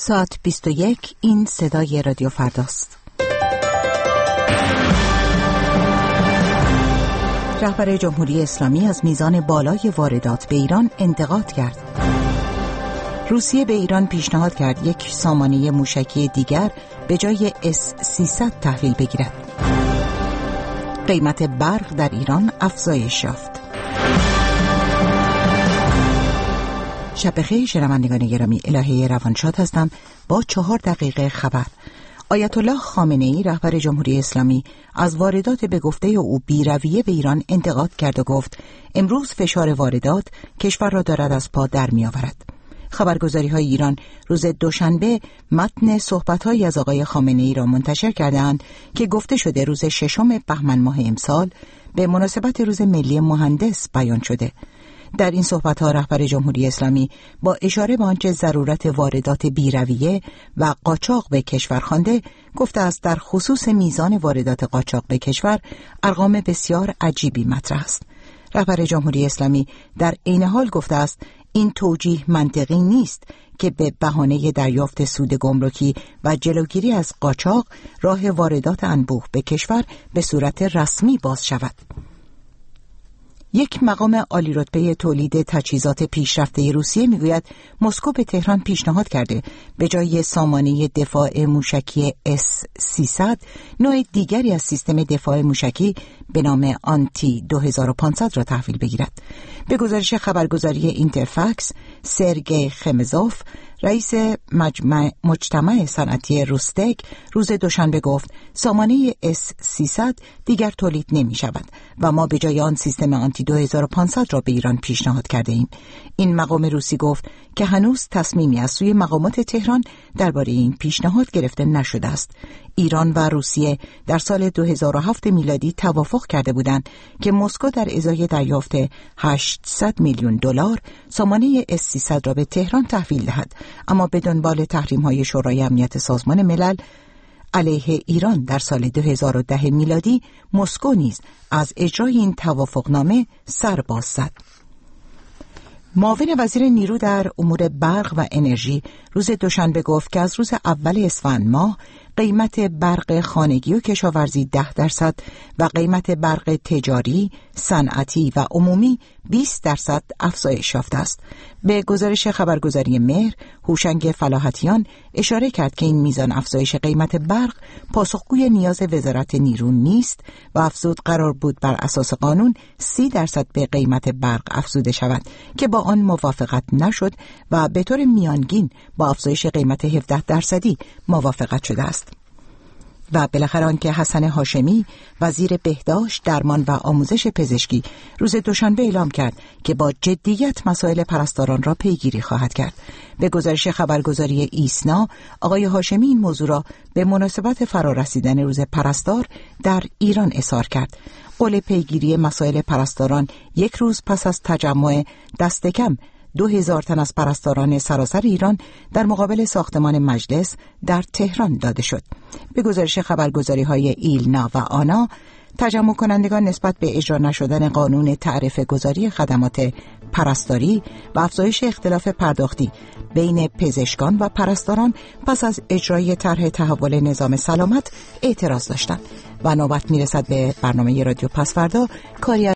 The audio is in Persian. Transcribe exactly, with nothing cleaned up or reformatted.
ساعت بیست و یک. این صدای رادیو فرداست. رهبر جمهوری اسلامی از میزان بالای واردات به ایران انتقاد کرد. روسیه به ایران پیشنهاد کرد یک سامانه موشکی دیگر به جای اس سیصد تحویل بگیرد. قیمت برق در ایران افزایش یافت. شب بخیر شنوندگان گرامی، الهه روانشاد هستم با چهار دقیقه خبر. آیت الله خامنه‌ای رهبر جمهوری اسلامی از واردات به گفته او بی‌رویه به ایران انتقاد کرد و گفت امروز فشار واردات کشور را دارد از پا در می‌آورد. خبرگزاری‌های ایران روز دوشنبه متن صحبت‌هایی از آقای خامنه‌ای را منتشر کردند که گفته شده روز ششم بهمن ماه امسال به مناسبت روز ملی مهندس بیان شده. در این صحبت‌ها رهبر جمهوری اسلامی با اشاره به آنچه ضرورت واردات بی‌رویه و قاچاق به کشور خوانده، گفته است در خصوص میزان واردات قاچاق به کشور ارقام بسیار عجیبی مطرح است. رهبر جمهوری اسلامی در عین حال گفته است این توجیه منطقی نیست که به بهانه دریافت سود گمرکی و جلوگیری از قاچاق راه واردات انبوه به کشور به صورت رسمی باز شود. یک مقام عالی رتبه تولید تجهیزات پیشرفته روسیه میگوید مسکو به تهران پیشنهاد کرده به جای سامانه دفاع موشکی اس سیصد نوع دیگری از سیستم دفاع موشکی به نام آنتی دو هزار و پانصد را تحویل بگیرد. به گزارش خبرگزاری اینترفکس، سرگئی خمزوف رئیس مجمع مجتمع صنعتی روستک روز دوشنبه گفت سامانه اس سیصد دیگر تولید نمی شود و ما به جای آن سیستم آنتی دو هزار و پانصد را به ایران پیشنهاد کرده ایم. این مقام روسی گفت که هنوز تصمیمی از سوی مقامات تهران درباره این پیشنهاد گرفته نشده است. ایران و روسیه در سال دو هزار و هفت میلادی توافق کرده بودند که مسکو در ازای دریافت هشتصد میلیون دلار سامانه اس سیصد را به تهران تحویل دهد، اما به دنبال تحریم‌های شورای امنیت سازمان ملل علیه ایران در سال دو هزار و ده میلادی مسکو نیز از اجرای این توافقنامه سر باز زد. معاون وزیر نیرو در امور برق و انرژی روز دوشنبه گفت که از روز اول اسفند ماه قیمت برق خانگی و کشاورزی ده درصد و قیمت برق تجاری، صنعتی و عمومی بیست درصد افزایش یافته است. به گزارش خبرگزاری مهر، هوشنگ فلاحتیان اشاره کرد که این میزان افزایش قیمت برق پاسخگوی نیاز وزارت نیرو نیست و افزود قرار بود بر اساس قانون سی درصد به قیمت برق افزوده شود که با آن موافقت نشد و به طور میانگین با افزایش قیمت هفده درصدی موافقت شده است. و بالاخره آنکه حسن هاشمی وزیر بهداشت، درمان و آموزش پزشکی روز دوشنبه اعلام کرد که با جدیت مسائل پرستاران را پیگیری خواهد کرد. به گزارش خبرگزاری ایسنا، آقای هاشمی این موضوع را به مناسبت فرارسیدن روز پرستار در ایران اظهار کرد. قول پیگیری مسائل پرستاران یک روز پس از تجمع دست کم دو هزار تن از پرستاران سراسر ایران در مقابل ساختمان مجلس در تهران داده شد. به گزارش خبرگزاری‌های ایلنا و آنا، تجمع کنندگان نسبت به اجرا نشدن قانون تعرفه گذاری خدمات پرستاری و افزایش اختلاف پرداختی بین پزشکان و پرستاران پس از اجرای طرح تحول نظام سلامت اعتراض داشتند و نوبت میرسد به برنامه رادیو پسفردا کاری